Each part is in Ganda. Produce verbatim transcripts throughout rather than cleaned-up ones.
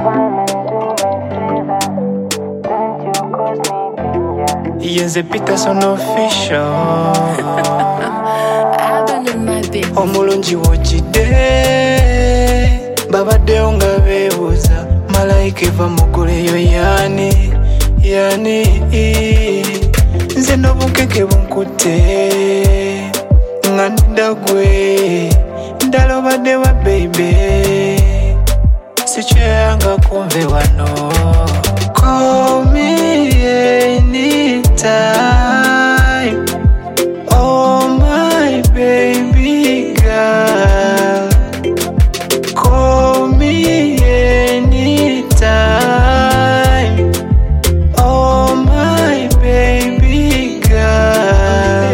Yenze Peterson official. Omulungi wojjidde babaddeyo nga beebuuza malayika eva muguleyo yani yani nze n'obunkeke bunkutte nga ndagwe ndala obadde wa baby sikyeyanga kumve wano. Call me anytime, oh my baby girl. Call me anytime, oh my baby girl.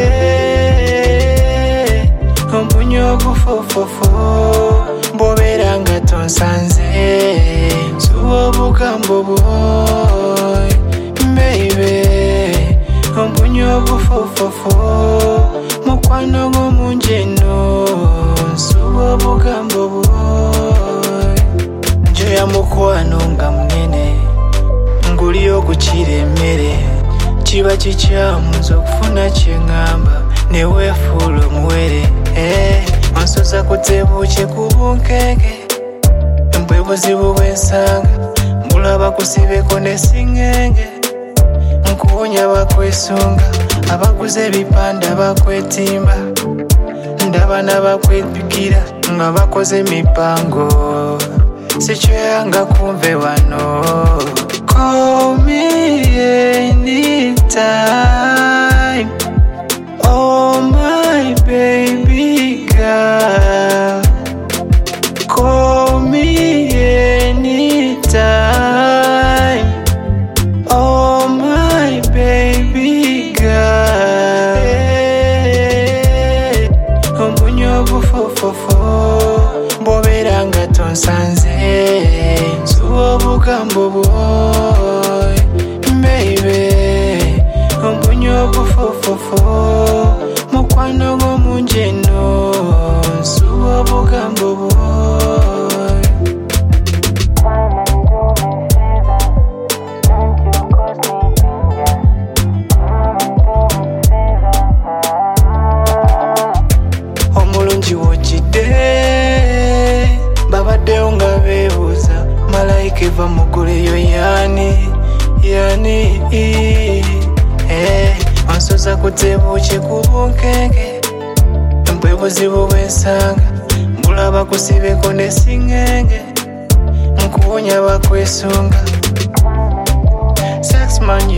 Ombunyo bufofofo mbobeera nga tonsanze suba obugambo boy baby. Ombunyo bufofofo mukwano gw'omungi eno suba obugambo boy. Njoya mukwano nga munene nguli okukira emmere kiba kikyamu nze okufuna kyeŋŋamba neweefuula omuwere eh, wansoza kutebuukye ku bunkeeke bwe buzibu bwensanga mbulaba kusibeko ne singenge nkuwonya bakwesunga abaguze ebipanda bakwetimba ndaba n'abakwepikira nga bakoze emipango sikyeyanga kumve wano. Call me anytime, oh my baby girl. Call me anytime, oh my baby girl. Ombunyo bufofofo mbobeera nga tonsanze suba obugambo boy baby. Ombunyo bufofofo mukwano gw'omungi eno suba obugambo boy. Omulungi wojjidde babaddeyo nga beebuuza malayika eva muguleyo yani yani eh, wansoza kutebuukye ku bunkeeke bwe buzibu bwensanga mbulaba kusibeko ne singenge nkuwonya bakwesunga. Sex man